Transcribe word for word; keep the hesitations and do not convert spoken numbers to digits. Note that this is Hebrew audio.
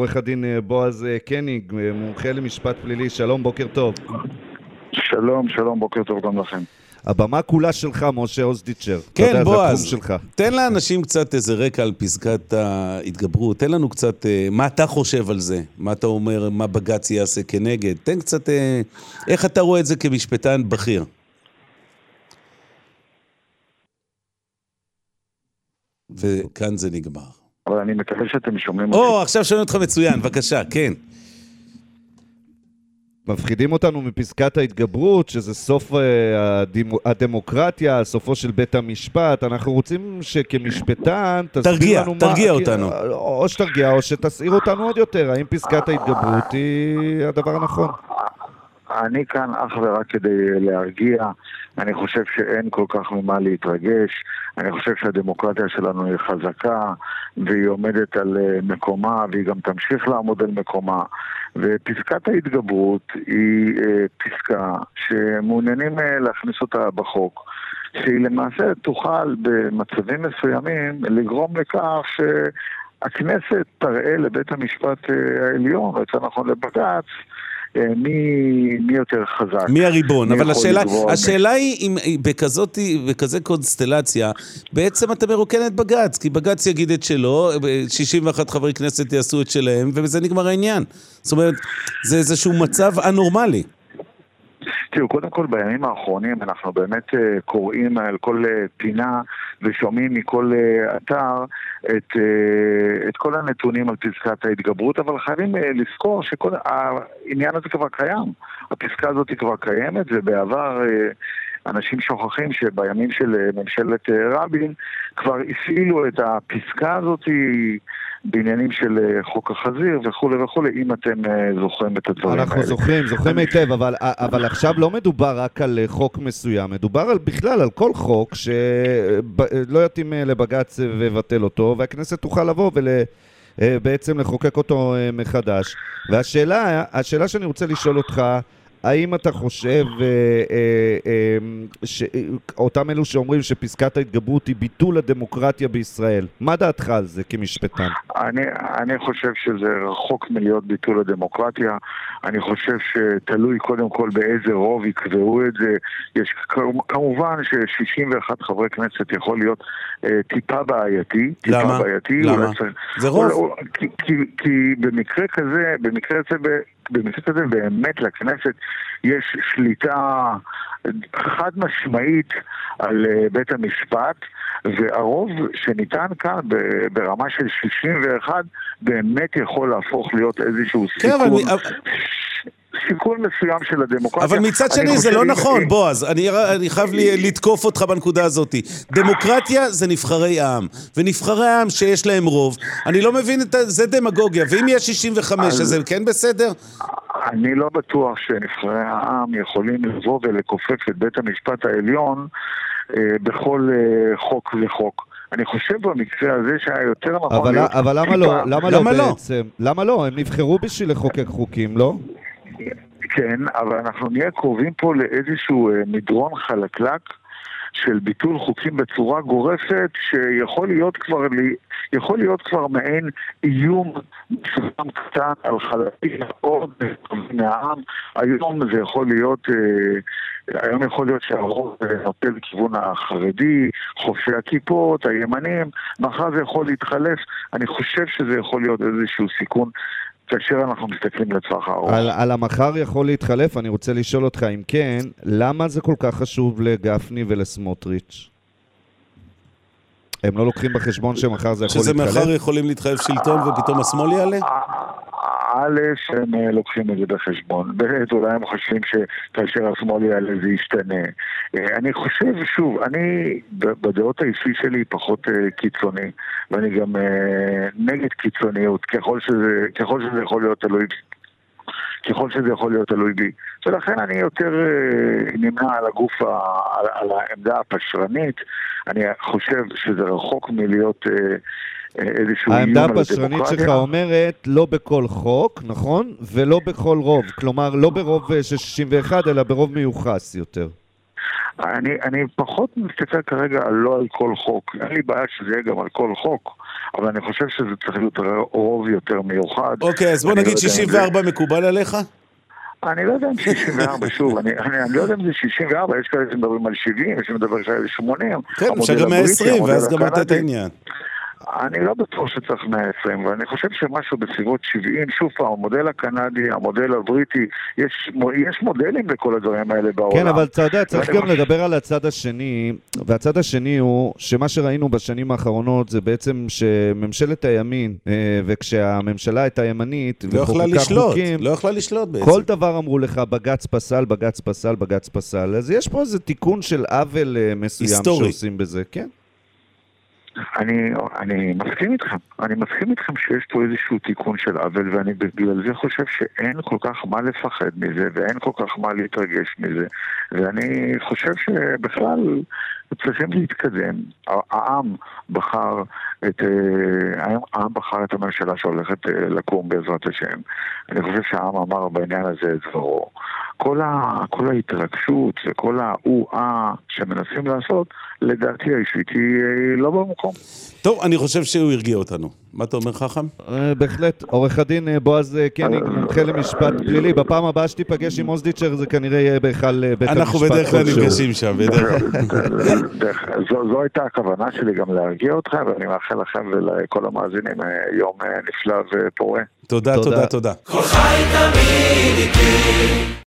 עורך הדין בועז קניג, מומחה למשפט פלילי. שלום, בוקר טוב. שלום, שלום, בוקר טוב גם לכם. הבמה כולה שלך, משה אוזדיצ'ר. כן, בועז, תן לאנשים קצת איזה רקע על פסקת ההתגברות, תן לנו קצת, מה אתה חושב על זה, מה אתה אומר, מה בג"ץ יעשה כנגד, תן קצת, איך אתה רואה את זה כמשפטן בכיר? וכאן זה נגמר. אבל אני מקווה שאתם שומעים אותי. או, עכשיו שומעים אותך מצוין, בבקשה, כן. מפחידים אותנו מפסקת ההתגברות, שזה סוף הדמוקרטיה, סופו של בית המשפט. אנחנו רוצים שכמשפטן תסביר לנו מה... תרגיע אותנו. או שתרגיע, או שתסעיר אותנו עוד יותר. האם פסקת ההתגברות היא הדבר הנכון? אני כאן אך ורק כדי להרגיע. אני חושב שאין כל כך ממה להתרגש. אני חושב שהדמוקרטיה שלנו היא חזקה, והיא עומדת על מקומה, והיא גם תמשיך לעמוד על מקומה. ופסקת ההתגברות היא פסקה שמעוניינים להכניס אותה בחוק, שהיא למעשה תוכל במצבים מסוימים לגרום לכך שהכנסת תראה לבית המשפט העליון, או יותר נכון לבג"ץ, מי, מי יותר חזק. מי הריבון, אבל השאלה, השאלה היא, אם בכזאת, בכזה קונסטלציה, בעצם אתה מרוקן את בג"ץ, כי בג"ץ יגיד את שלו, שישים ואחת חברי כנסת יעשו את שלהם, ובזה נגמר העניין. זאת אומרת, זה איזשהו מצב אנורמלי. תראו, קודם כל בימים האחרונים אנחנו באמת קוראים על כל פינה ושומעים מכל אתר את, את כל הנתונים על פסקת ההתגברות, אבל חייבים לזכור שכל העניין הזה כבר קיים. הפסקה הזאת כבר קיימת, ובעבר אנשים שוכחים שבימים של ממשלת רבין כבר הפעילו את הפסקה הזאת בעניינים של חוק החזיר וכו' וכו', אם אתם זוכרים את הדברים האלה. אנחנו זוכרים, זוכרים היטב, אבל, אבל עכשיו לא מדובר רק על חוק מסוים, מדובר על בכלל על כל חוק שלא יתאים לבג"ץ ובטל אותו, והכנסת תוכל לבוא ובעצם לחוקק אותו מחדש. והשאלה, השאלה שאני רוצה לשאול אותך, האם אתה חושב אותם אלו שאומרים שפסקת ההתגברות היא ביטול הדמוקרטיה בישראל, מה דעתך על זה כמשפטן? אני, אני חושב שזה רחוק מלהיות ביטול הדמוקרטיה. אני חושב שתלוי קודם כל באיזה רוב יקבעו את זה. יש כמובן ש-שישים ואחת חברי כנסת יכול להיות אה, טיפה בעייתי. טיפה למה? בעייתי, למה? זה רוב? או, כי, כי, כי במקרה כזה, במקרה כזה, במקרה כזה באמת לכנסת יש שליטה חד משמעית על בית המשפט, והרוב שניתן כאן ברמה של שישים ואחת באמת יכול להפוך להיות איזשהו סיכון. אני... סיכון מסוים של הדמוקרטיה. אבל מצד שני זה לא נכון, בועז. אני, אני חייב לי, לתקוף אותך בנקודה הזאת. דמוקרטיה זה נבחרי העם. ונבחרי העם שיש להם רוב, אני לא מבין את זה, דמגוגיה. ואם יש שישים וחמש, אז זה כן בסדר? אני לא בטוח שנבחרי העם יכולים לבוא ולכופף את בית המשפט העליון אה, בכל אה, חוק וחוק. אני חושב במקרה הזה שהיה יותר נכון... אבל, אבל למה לא? למה, למה לא בעצם? למה לא? הם נבחרו בשביל לחוקק חוקים, לא? כן, אבל אנחנו נהיה קרובים פה לאיזשהו מדרון חלקלק של ביטול חוקים בצורה גורפת, שיכול להיות כבר, יכול להיות כבר מעין איום מסוים קטן על חלקים מאוד מהעם. היום זה יכול להיות, היום יכול להיות שהרוב נוטה לכיוון החרדי, חופשי הכיפות, הימנים, מחר זה יכול להתחלף. אני חושב שזה יכול להיות איזשהו סיכון כאשר אנחנו מסתכלים לטווח הארוך. על, על המחר יכול להתחלף, אני רוצה לשאול אותך אם כן, למה זה כל כך חשוב לגפני ולסמוטריץ'? הם לא לוקחים בחשבון שמחר זה יכול להתחלף? שזה מחר יכולים להתחלף שלטון ופתאום השמאל יעלה? א', הם לוקחים את זה בחשבון. באמת, אולי הם חושבים שכאשר השמאל יעלה זה ישתנה. אני חושב, שוב, אני בדעות האישי שלי פחות קיצוני, ואני גם נגד קיצוניות, ככל שזה, ככל שזה יכול להיות תלוי ככל שזה יכול להיות תלוי בי. ולכן אני יותר נמנע על הגוף, על, על העמדה הפשרנית. אני חושב שזה רחוק מלהיות איזשהו העמדה הפשרנית שלך אומרת לא בכל חוק, נכון? ולא בכל רוב. כלומר, לא ברוב של שישים ואחת, אלא ברוב מיוחס יותר. אני, אני פחות מסתכל כרגע לא על כל חוק. אין לי בעיה שזה יהיה גם על כל חוק, אבל אני חושב שזה צריך להיות רוב יותר מיוחד. אוקיי, אז בוא נגיד שישים וארבע מקובל עליך? אני לא יודע אם שישים וארבע, שוב, אני, אני, אני לא יודע אם זה שישים וארבע, יש כאלה שמדברים על שבעים, יש מדברים על שמונים. כן, אפשר גם מאה ועשרים, ואז גם את העניין. אני לא בטוח שצריך מאה ועשרים, ואני חושב שמשהו בסביבות שבעים, שוב פעם, המודל הקנדי, המודל הבריטי, יש, יש מודלים לכל הדברים האלה בעולם. כן, אבל אתה יודע, צריך גם לדבר על הצד השני, והצד השני הוא שמה שראינו בשנים האחרונות זה בעצם שממשלת הימין, וכשהממשלה הייתה ימנית, לא יכלה לשלוט, לא יכלה לשלוט בעצם. כל דבר אמרו לך, בגץ פסל, בגץ פסל, בגץ פסל, אז יש פה איזה תיקון של עוול מסוים היסטורי. שעושים בזה, כן? אני, אני מסכים איתכם, אני מסכים איתכם שיש פה איזשהו תיקון של עוול, ואני בגלל זה חושב שאין כל כך מה לפחד מזה, ואין כל כך מה להתרגש מזה, ואני חושב שבכלל צריכים להתקדם. העם בחר את, העם בחר את הממשלה שהולכת לקום בעזרת השם. אני חושב שהעם אמר בעניין הזה את דברו. כל, ה, כל ההתרגשות וכל האועה שמנסים לעשות, לדעתי האישית היא לא במקום. טוב, אני חושב שהוא הרגיע אותנו. מה אתה אומר, חכם? בהחלט. עורך הדין בועז קניג, מומחה למשפט פלילי. בפעם הבאה שתיפגש עם אוזדיצ'ר, זה כנראה יהיה בהיכל בית המשפט. אנחנו בדרך כלל נפגשים שם. זו הייתה הכוונה שלי גם להרגיע אותך, ואני מאחל לכם ולכל המאזינים יום נפלא ופורה. תודה, תודה, תודה. כל חי תמיד איתי